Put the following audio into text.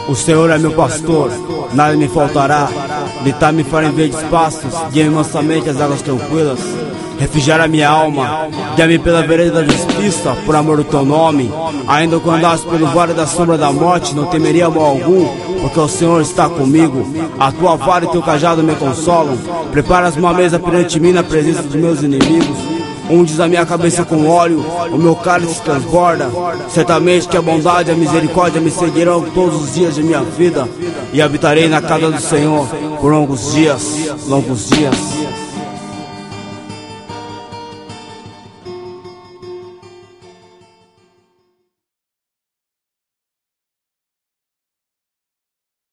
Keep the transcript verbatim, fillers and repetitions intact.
O Senhor é meu pastor, nada me faltará. Deitar-me fará em verdes pastos, guia-me mansamente as águas tranquilas. Refrigera minha alma, guia-me pela vereda da justiça, por amor do teu nome. Ainda que andasse pelo vale da sombra da morte, não temeria mal algum, porque o Senhor está comigo. A tua vara e teu cajado me consolam. Preparas uma mesa perante mim na presença dos meus inimigos. Unges a minha cabeça com óleo, o meu cálice transborda. Certamente que a bondade e a misericórdia me seguirão todos os dias de minha vida, e habitarei na casa do Senhor por longos dias, longos dias.